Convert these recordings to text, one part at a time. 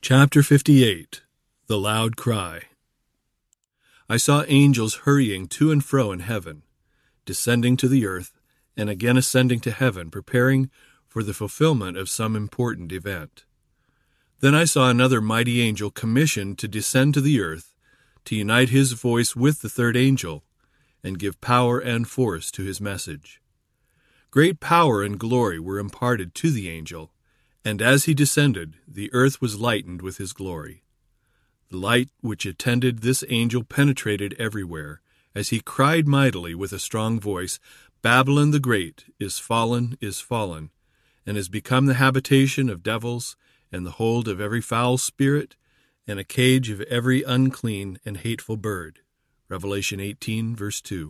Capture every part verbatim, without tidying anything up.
Chapter fifty-eight. The Loud Cry. I saw angels hurrying to and fro in heaven, descending to the earth, and again ascending to heaven, preparing for the fulfillment of some important event. Then I saw another mighty angel commissioned to descend to the earth, to unite his voice with the third angel, and give power and force to his message. Great power and glory were imparted to the angel, and as he descended, the earth was lightened with his glory. The light which attended this angel penetrated everywhere, as he cried mightily with a strong voice, Babylon the Great is fallen, is fallen, and has become the habitation of devils, and the hold of every foul spirit, and a cage of every unclean and hateful bird. Revelation eighteen, verse two.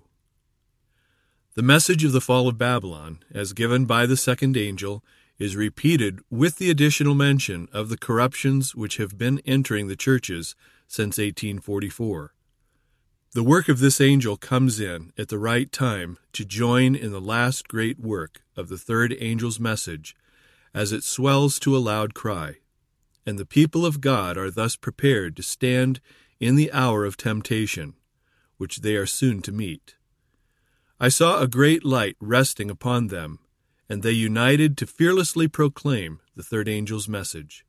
The message of the fall of Babylon, as given by the second angel, is repeated with the additional mention of the corruptions which have been entering the churches since eighteen forty-four. The work of this angel comes in at the right time to join in the last great work of the third angel's message as it swells to a loud cry, and the people of God are thus prepared to stand in the hour of temptation, which they are soon to meet. I saw a great light resting upon them, and they united to fearlessly proclaim the third angel's message.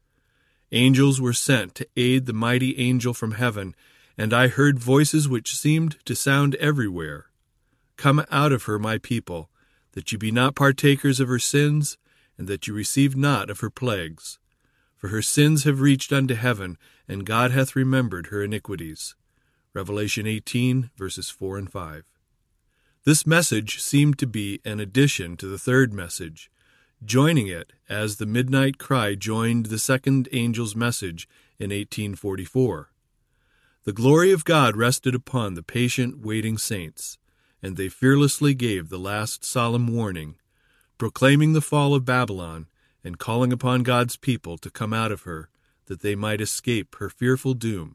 Angels were sent to aid the mighty angel from heaven, and I heard voices which seemed to sound everywhere. Come out of her, my people, that you be not partakers of her sins, and that you receive not of her plagues. For her sins have reached unto heaven, and God hath remembered her iniquities. Revelation eighteen, verses four and five. This message seemed to be an addition to the third message, joining it as the midnight cry joined the second angel's message in eighteen forty-four. The glory of God rested upon the patient, waiting saints, and they fearlessly gave the last solemn warning, proclaiming the fall of Babylon and calling upon God's people to come out of her, that they might escape her fearful doom.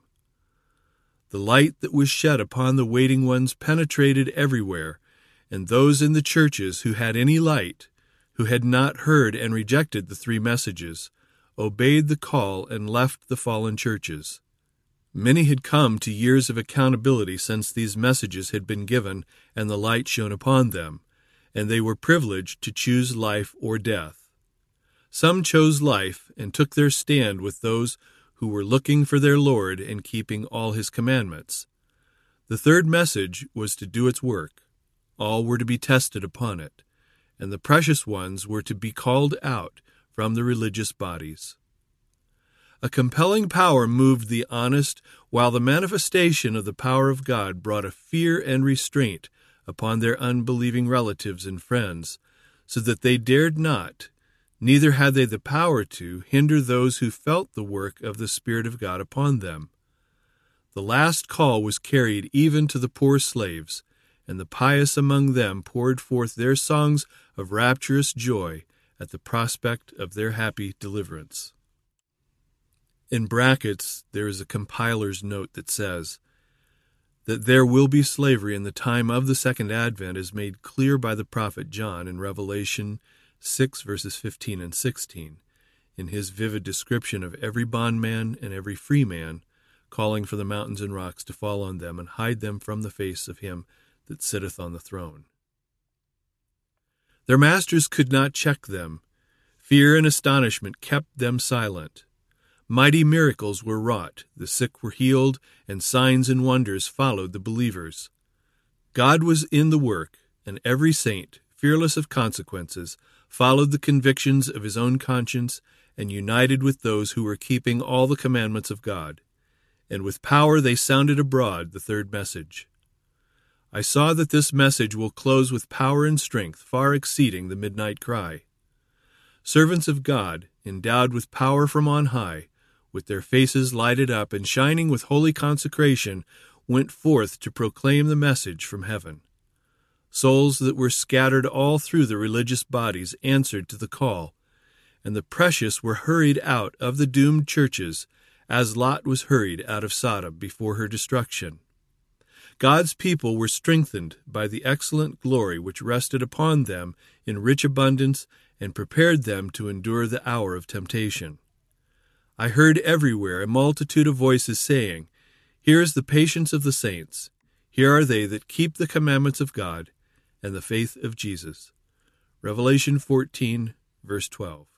The light that was shed upon the waiting ones penetrated everywhere, and those in the churches who had any light, who had not heard and rejected the three messages, obeyed the call and left the fallen churches. Many had come to years of accountability since these messages had been given and the light shone upon them, and they were privileged to choose life or death. Some chose life and took their stand with those who were looking for their Lord and keeping all his commandments. The third message was to do its work. All were to be tested upon it, and the precious ones were to be called out from the religious bodies. A compelling power moved the honest, while the manifestation of the power of God brought a fear and restraint upon their unbelieving relatives and friends, so that they dared not, neither had they the power to, hinder those who felt the work of the Spirit of God upon them. The last call was carried even to the poor slaves, and the pious among them poured forth their songs of rapturous joy at the prospect of their happy deliverance. In brackets, there is a compiler's note that says that there will be slavery in the time of the second advent is made clear by the prophet John in Revelation six, verses fifteen and sixteen, in his vivid description of every bondman and every free man, calling for the mountains and rocks to fall on them and hide them from the face of him that sitteth on the throne. Their masters could not check them. Fear and astonishment kept them silent. Mighty miracles were wrought, the sick were healed, and signs and wonders followed the believers. God was in the work, and every saint, fearless of consequences, followed the convictions of his own conscience and united with those who were keeping all the commandments of God. And with power they sounded abroad the third message. I saw that this message will close with power and strength far exceeding the midnight cry. Servants of God, endowed with power from on high, with their faces lighted up and shining with holy consecration, went forth to proclaim the message from heaven. Souls that were scattered all through the religious bodies answered to the call, and the precious were hurried out of the doomed churches, as Lot was hurried out of Sodom before her destruction. God's people were strengthened by the excellent glory which rested upon them in rich abundance and prepared them to endure the hour of temptation. I heard everywhere a multitude of voices saying, Here is the patience of the saints. Here are they that keep the commandments of God and the faith of Jesus. Revelation fourteen, verse twelve.